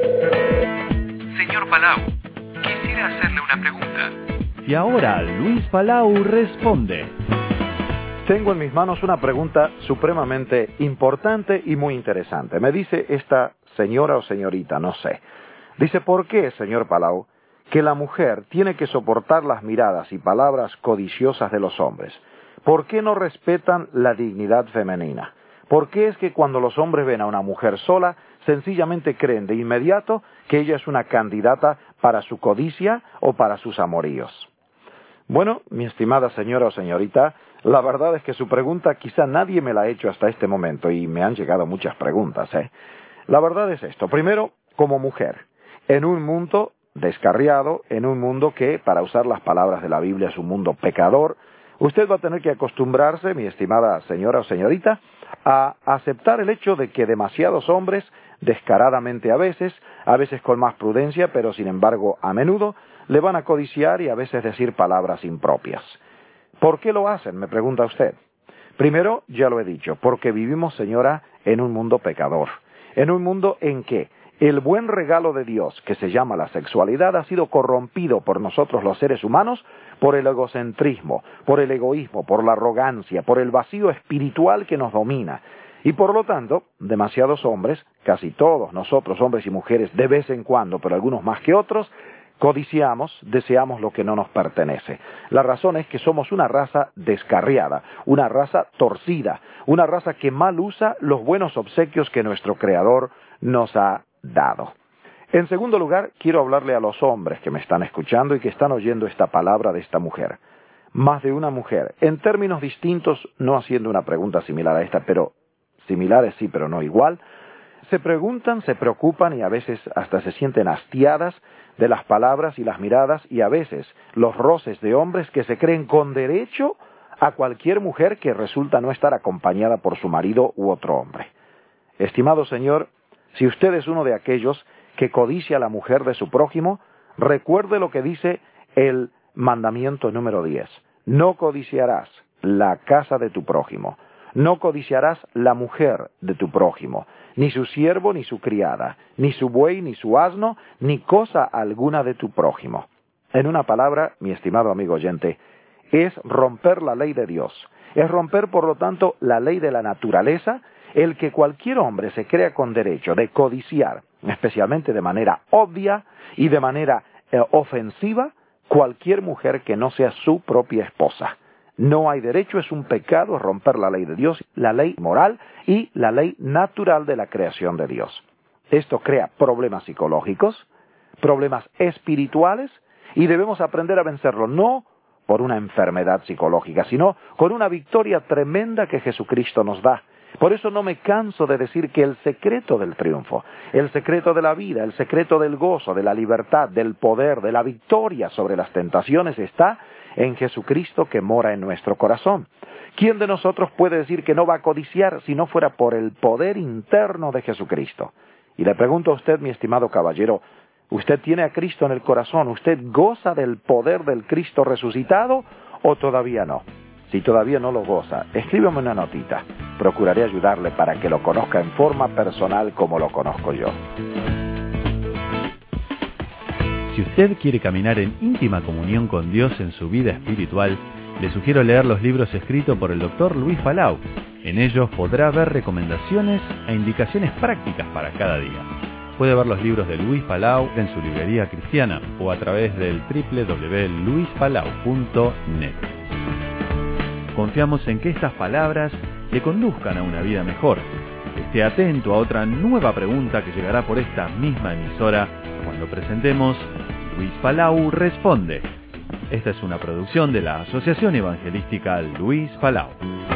Señor Palau, quisiera hacerle una pregunta. Y ahora Luis Palau responde. Tengo en mis manos una pregunta supremamente importante y muy interesante. Me dice esta señora o señorita, no sé. Dice, ¿por qué, señor Palau, que la mujer tiene que soportar las miradas y palabras codiciosas de los hombres? ¿Por qué no respetan la dignidad femenina? ¿Por qué es que cuando los hombres ven a una mujer sola, sencillamente creen de inmediato que ella es una candidata para su codicia o para sus amoríos? Bueno, mi estimada señora o señorita, la verdad es que su pregunta quizá nadie me la ha hecho hasta este momento y me han llegado muchas preguntas, La verdad es esto. Primero, como mujer, en un mundo descarriado, en un mundo que, para usar las palabras de la Biblia, es un mundo pecador, usted va a tener que acostumbrarse, mi estimada señora o señorita, a aceptar el hecho de que demasiados hombres, descaradamente a veces con más prudencia, pero sin embargo a menudo, le van a codiciar y a veces decir palabras impropias. ¿Por qué lo hacen?, me pregunta usted. Primero, ya lo he dicho, porque vivimos, señora, en un mundo pecador, en un mundo en que el buen regalo de Dios, que se llama la sexualidad, ha sido corrompido por nosotros los seres humanos por el egocentrismo, por el egoísmo, por la arrogancia, por el vacío espiritual que nos domina. Y por lo tanto, demasiados hombres, casi todos nosotros, hombres y mujeres, de vez en cuando, pero algunos más que otros, codiciamos, deseamos lo que no nos pertenece. La razón es que somos una raza descarriada, una raza torcida, una raza que mal usa los buenos obsequios que nuestro Creador nos ha dado. En segundo lugar, quiero hablarle a los hombres que me están escuchando y que están oyendo esta palabra de esta mujer. Más de una mujer, en términos distintos, no haciendo una pregunta similar a esta, pero similares sí, pero no igual, se preguntan, se preocupan y a veces hasta se sienten hastiadas de las palabras y las miradas y a veces los roces de hombres que se creen con derecho a cualquier mujer que resulta no estar acompañada por su marido u otro hombre. Estimado señor, si usted es uno de aquellos que codicia a la mujer de su prójimo, recuerde lo que dice el mandamiento número 10. No codiciarás la casa de tu prójimo. No codiciarás la mujer de tu prójimo, ni su siervo ni su criada, ni su buey ni su asno, ni cosa alguna de tu prójimo. En una palabra, mi estimado amigo oyente, es romper la ley de Dios. Es romper, por lo tanto, la ley de la naturaleza, el que cualquier hombre se crea con derecho de codiciar, especialmente de manera obvia y de manera ofensiva, cualquier mujer que no sea su propia esposa. No hay derecho, es un pecado romper la ley de Dios, la ley moral y la ley natural de la creación de Dios. Esto crea problemas psicológicos, problemas espirituales, y debemos aprender a vencerlo, no por una enfermedad psicológica, sino con una victoria tremenda que Jesucristo nos da. Por eso no me canso de decir que el secreto del triunfo, el secreto de la vida, el secreto del gozo, de la libertad, del poder, de la victoria sobre las tentaciones está en Jesucristo que mora en nuestro corazón. ¿Quién de nosotros puede decir que no va a codiciar si no fuera por el poder interno de Jesucristo? Y le pregunto a usted, mi estimado caballero, ¿usted tiene a Cristo en el corazón? ¿Usted goza del poder del Cristo resucitado o todavía no? Si todavía no lo goza, escríbame una notita. Procuraré ayudarle para que lo conozca en forma personal como lo conozco yo. Si usted quiere caminar en íntima comunión con Dios en su vida espiritual, le sugiero leer los libros escritos por el Dr. Luis Palau. En ellos podrá ver recomendaciones e indicaciones prácticas para cada día. Puede ver los libros de Luis Palau en su librería cristiana o a través del www.luispalau.net. Confiamos en que estas palabras le conduzcan a una vida mejor. Esté atento a otra nueva pregunta que llegará por esta misma emisora cuando presentemos Luis Palau Responde. Esta es una producción de la Asociación Evangelística Luis Palau.